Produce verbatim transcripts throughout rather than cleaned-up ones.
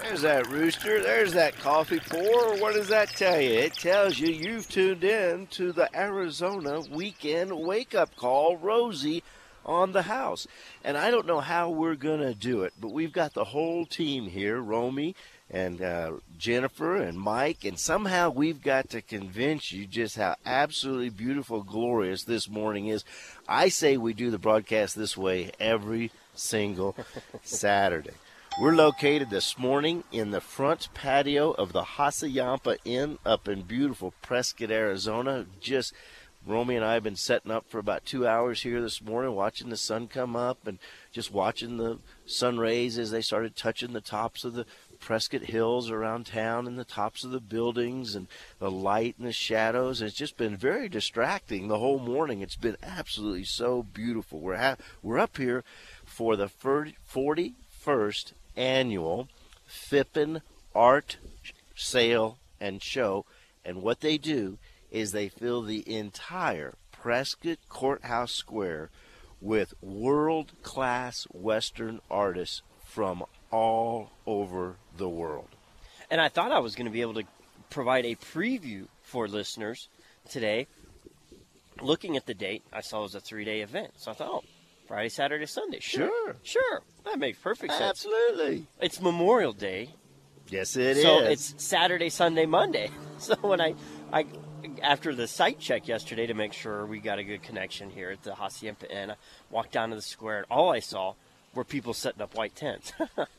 There's that rooster. There's that coffee pour. What does that tell you? It tells you you've tuned in to the Arizona Weekend Wake-Up Call, Rosie on the house. And I don't know how we're going to do it, but we've got the whole team here, Romy and uh, Jennifer and Mike, and somehow we've got to convince you just how absolutely beautiful, glorious this morning is. I say we do the broadcast this way every single Saturday. We're located this morning in the front patio of the Hassayampa Inn up in beautiful Prescott, Arizona. Just Romy and I have been setting up for about two hours here this morning, watching the sun come up and just watching the sun rays as they started touching the tops of the Prescott Hills around town and the tops of the buildings and the light and the shadows. It's just been very distracting the whole morning. It's been absolutely so beautiful. We're ha- we're up here for the forty-first annual Phippen Art Sale and Show, and what they do is they fill the entire Prescott Courthouse Square with world-class Western artists from all over the world. And I thought I was going to be able to provide a preview for listeners today. Looking at the date, I saw it was a three-day event. So I thought, oh, Friday, Saturday, Sunday. Sure. Sure. Sure. That makes perfect sense. Absolutely. It's Memorial Day. Yes, it so is. So it's Saturday, Sunday, Monday. So when I, I, after the site check yesterday to make sure we got a good connection here at the Hacienda Inn, I walked down to the square, and all I saw were people setting up white tents.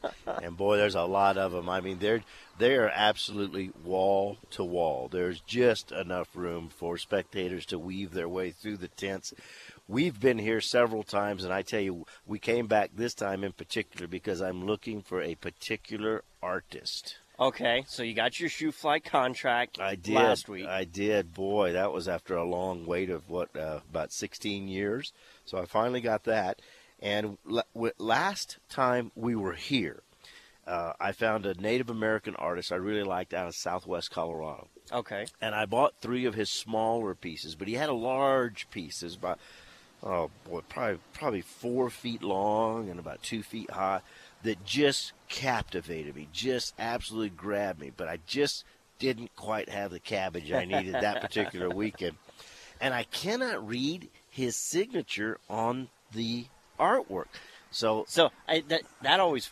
And boy, there's a lot of them. I mean, they're they are absolutely wall to wall. There's just enough room for spectators to weave their way through the tents. We've been here several times, and I tell you, we came back this time in particular because I'm looking for a particular artist. Okay, so you got your shoe fly contract I did. last week. I did. Boy, that was after a long wait of, what, uh, about sixteen years. So I finally got that. And l- last time we were here, uh, I found a Native American artist I really liked out of southwest Colorado. Okay. And I bought three of his smaller pieces, but he had a large pieces, about, oh boy, probably probably four feet long and about two feet high, that just captivated me, just absolutely grabbed me. But I just didn't quite have the cabbage I needed that particular weekend. And I cannot read his signature on the artwork. So so I, that that always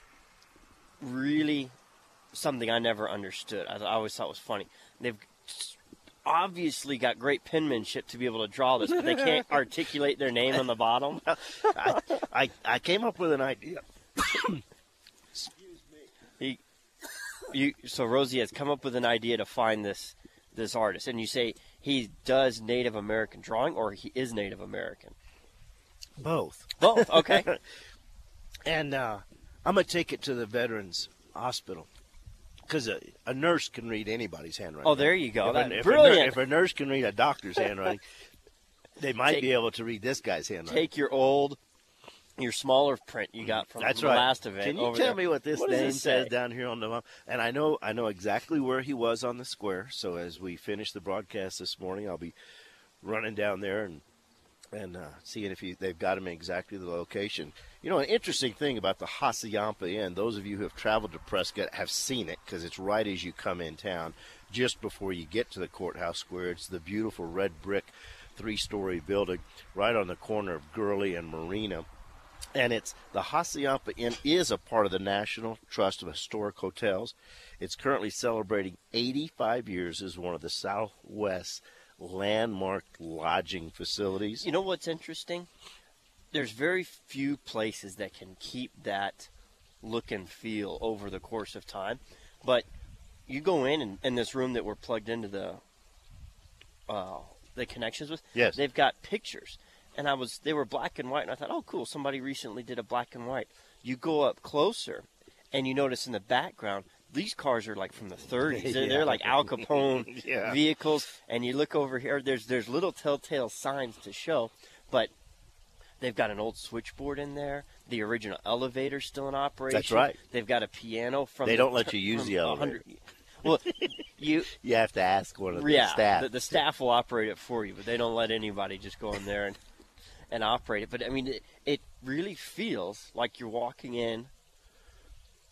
really something I never understood. I, I always thought was funny. They've obviously got great penmanship to be able to draw this, but they can't articulate their name on the bottom. I, I, I came up with an idea. Excuse me. He, you, so Rosie has come up with an idea to find this this artist, and you say he does Native American drawing, or he is Native American? Both. Both, okay. And uh, I'm going to take it to the Veterans Hospital because a, a nurse can read anybody's handwriting. Oh, there you go. If, That, a, if, brilliant. A, nurse, if a nurse can read a doctor's handwriting, they might take, be able to read this guy's handwriting. Take your old, your smaller print you got from That's the right. last event. Can you over tell there. me what this what name this says say? down here on the? And I know I know exactly where he was on the square. So as we finish the broadcast this morning, I'll be running down there and and uh, seeing if he, they've got him in exactly the location. You know, an interesting thing about the Hassayampa Inn, those of you who have traveled to Prescott have seen it because it's right as you come in town, just before you get to the courthouse square. It's the beautiful red brick three-story building right on the corner of Gurley and Marina. And it's the Hassayampa Inn is a part of the National Trust of Historic Hotels. It's currently celebrating eighty-five years as one of the Southwest landmark lodging facilities. You know what's interesting? There's very few places that can keep that look and feel over the course of time. But you go in, and in this room that we're plugged into the uh, the connections with, yes, they've got pictures. And I was they were black and white, and I thought, oh, cool, somebody recently did a black and white. You go up closer, and you notice in the background, these cars are like from the thirties. They're, yeah. they're like Al Capone yeah. vehicles. And you look over here, there's there's little telltale signs to show, but they've got an old switchboard in there. The original elevator's still in operation. That's right. They've got a piano from. They the don't let t- you use the elevator. Well, you you have to ask one of the yeah, staff. The, the staff will operate it for you, but they don't let anybody just go in there and and operate it. But I mean, it, it really feels like you're walking in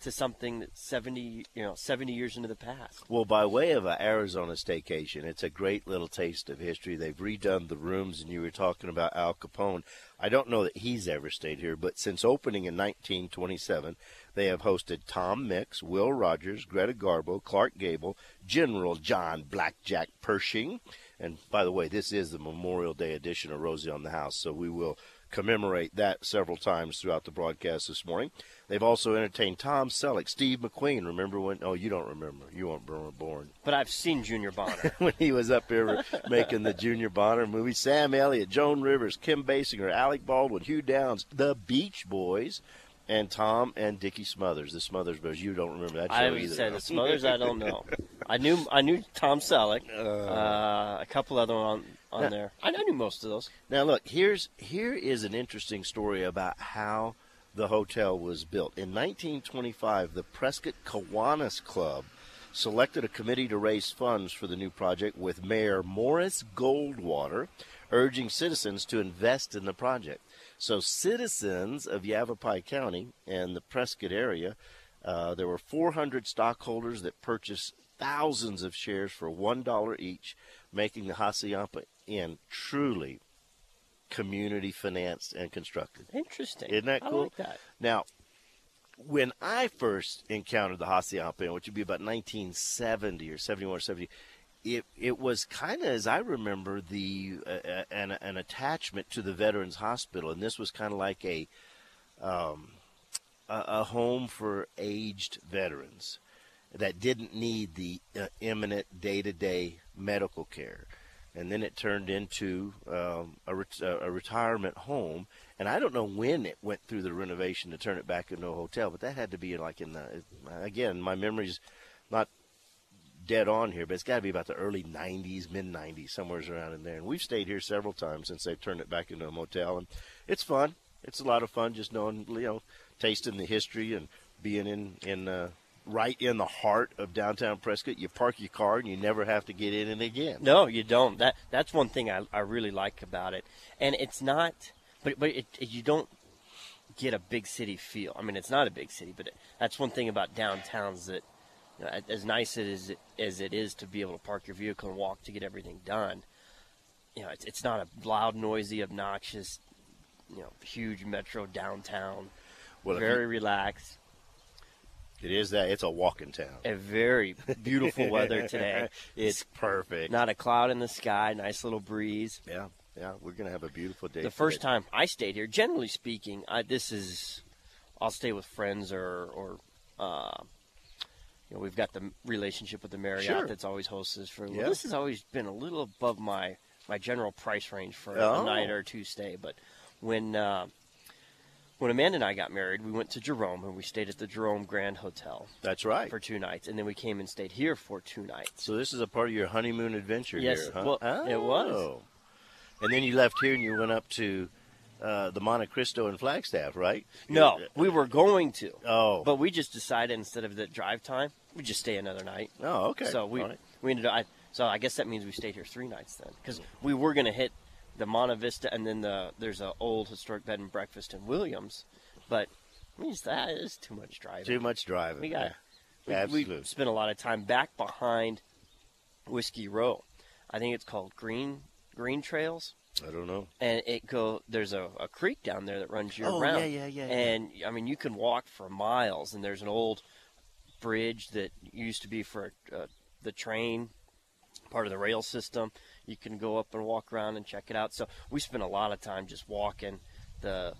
to something that's seventy, you know, seventy years into the past. Well, by way of an Arizona staycation, it's a great little taste of history. They've redone the rooms, and you were talking about Al Capone. I don't know that he's ever stayed here, but since opening in nineteen twenty-seven, they have hosted Tom Mix, Will Rogers, Greta Garbo, Clark Gable, General John Blackjack Pershing. And by the way, this is the Memorial Day edition of Rosie on the House, so we will commemorate that several times throughout the broadcast this morning. They've also entertained Tom Selleck, Steve McQueen. Remember when? Oh, you don't remember. You weren't born. But I've seen Junior Bonner. When he was up here making the Junior Bonner movie. Sam Elliott, Joan Rivers, Kim Basinger, Alec Baldwin, Hugh Downs, the Beach Boys, and Tom and Dickie Smothers. The Smothers Brothers. You don't remember that show I either. would say the Smothers. I don't know. I knew I knew Tom Selleck. Uh, Uh, a couple other on on Now- there. I, I knew most of those. Now, look, here's here is an interesting story about how the hotel was built. In nineteen twenty-five, the Prescott Kiwanis Club selected a committee to raise funds for the new project, with Mayor Morris Goldwater urging citizens to invest in the project. So citizens of Yavapai County and the Prescott area, uh, there were four hundred stockholders that purchased thousands of shares for one dollar each, making the Hassayampa Inn truly community financed and constructed. Interesting. Isn't that I cool? like that. Now, when I first encountered the Hassayampa Inn, which would be about nineteen seventy or seventy-one or seventy, it it was kind of, as I remember, the uh, an an attachment to the Veterans Hospital, and this was kind of like a um, a, a home for aged veterans that didn't need the uh, imminent day-to-day medical care. And then it turned into um, a, ret- a retirement home. And I don't know when it went through the renovation to turn it back into a hotel, but that had to be like in the, again, my memory's not dead on here, but it's got to be about the early nineties, mid nineties, somewhere around in there. And we've stayed here several times since they've turned it back into a motel. And it's fun. It's a lot of fun just knowing, you know, tasting the history and being in, in uh, right in the heart of downtown Prescott. You park your car and you never have to get in it again. No, you don't. That that's one thing I, I really like about it. And it's not, but but it, it, you don't get a big city feel. I mean, it's not a big city, but it, that's one thing about downtowns that, you know, as nice as it, as it is to be able to park your vehicle and walk to get everything done, you know, it's, it's not a loud, noisy, obnoxious, you know, huge metro downtown. Well, if very you- relaxed. It is that. It's a walking town. A very beautiful weather today. It's perfect. Not a cloud in the sky. Nice little breeze. Yeah, yeah. We're going to have a beautiful day. The first today. time I stayed here, generally speaking, I, this is, I'll stay with friends or, or uh, you know, we've got the relationship with the Marriott Sure. that's always hosted us for. Well, Yeah. this has always been a little above my, my general price range for Oh. a night or two stay. But when uh, when Amanda and I got married, we went to Jerome and we stayed at the Jerome Grand Hotel That's right. for two nights, and then we came and stayed here for two nights. So this is a part of your honeymoon adventure Yes, here, huh? well, oh. it was. And then you left here and you went up to uh, the Monte Cristo in Flagstaff, right? No, we were going to. Oh. But we just decided instead of the drive time, we just stay another night. Oh, okay. So we All right. we ended up. I, so I guess that means we stayed here three nights then, because we were going to hit the Monte Vista, and then the there's a old historic bed and breakfast in Williams, but I mean, that is too much driving. Too much driving. We got. We, Absolutely. we spent a lot of time back behind Whiskey Row. I think it's called Green Green Trails. I don't know. And it go. There's a, a creek down there that runs year Oh, round. yeah, yeah, yeah, yeah. And I mean, you can walk for miles. And there's an old bridge that used to be for uh, the train, part of the rail system. You can go up and walk around and check it out. So we spent a lot of time just walking the.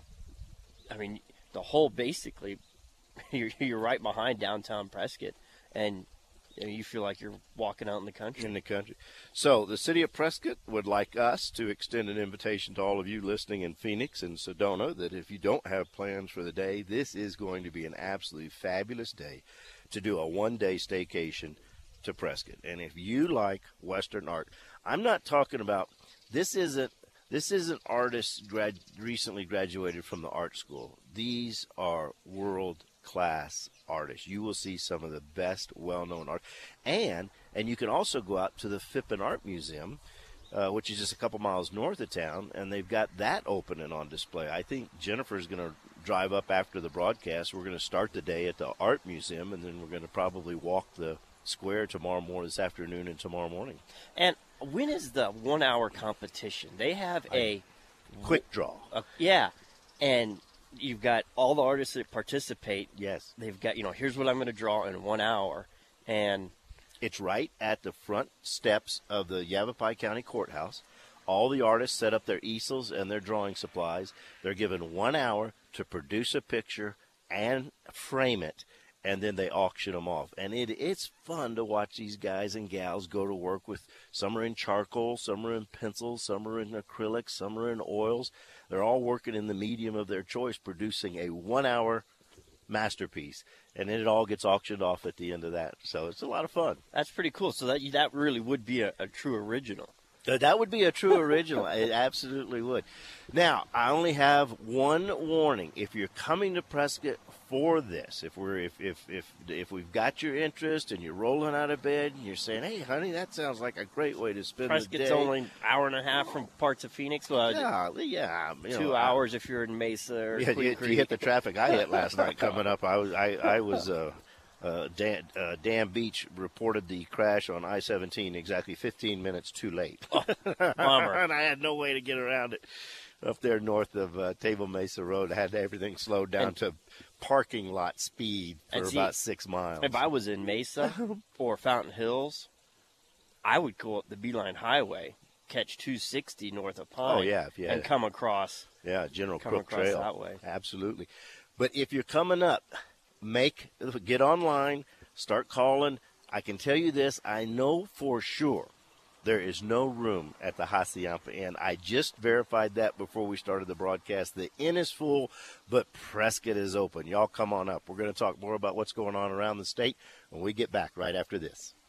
I mean, the whole basically, you're you're right behind downtown Prescott, and you know, you feel like you're walking out in the country. In the country. So the city of Prescott would like us to extend an invitation to all of you listening in Phoenix and Sedona that if you don't have plans for the day, this is going to be an absolutely fabulous day to do a one-day staycation to Prescott. And if you like Western art, I'm not talking about, this isn't, this isn't artists grad, recently graduated from the art school. These are world-class artists. You will see some of the best well-known art. And and you can also go out to the Phippen Art Museum, uh, which is just a couple miles north of town, and they've got that open and on display. I think Jennifer's going to drive up after the broadcast. We're going to start the day at the Art Museum, and then we're going to probably walk the square tomorrow morning, this afternoon, and tomorrow morning. And when is the one-hour competition? They have a quick draw. A, yeah, and you've got all the artists that participate. Yes. They've got, you know, here's what I'm going to draw in one hour. And it's right at the front steps of the Yavapai County Courthouse. All the artists set up their easels and their drawing supplies. They're given one hour to produce a picture and frame it, and then they auction them off. And it it's fun to watch these guys and gals go to work with. Some are in charcoal, some are in pencils, some are in acrylics, some are in oils. They're all working in the medium of their choice, producing a one-hour masterpiece, and then it all gets auctioned off at the end of that. So it's a lot of fun. That's pretty cool. So that that really would be a, a true original. Uh, That would be a true original. It absolutely would. Now, I only have one warning. If you're coming to Prescott for this, if we're if if if if we've got your interest and you're rolling out of bed and you're saying, "Hey, honey, that sounds like a great way to spend the day." Prescott's only an hour and a half from parts of Phoenix. Well, yeah, yeah, you two know, hours I, if you're in Mesa or yeah, Queen you, Creek. you hit the traffic I hit last night coming up. I was I I was. Uh, Uh, Dan, uh, Dan Beach reported the crash on I seventeen exactly fifteen minutes too late. Oh, bummer. And I had no way to get around it up there north of uh, Table Mesa Road. I had everything slowed down and, to parking lot speed for see, about six miles. If I was in Mesa or Fountain Hills, I would go up the Beeline Highway, catch two sixty north of Pine, oh, yeah, if you had, and come across. Yeah, General come Crook across Trail. that way. Absolutely. But if you're coming up, make get online, start calling. I can tell you this, I know for sure there is no room at the Hacienda Inn. I just verified that before we started the broadcast. The inn is full, but Prescott is open. Y'all come on up. We're going to talk more about what's going on around the state when we get back right after this.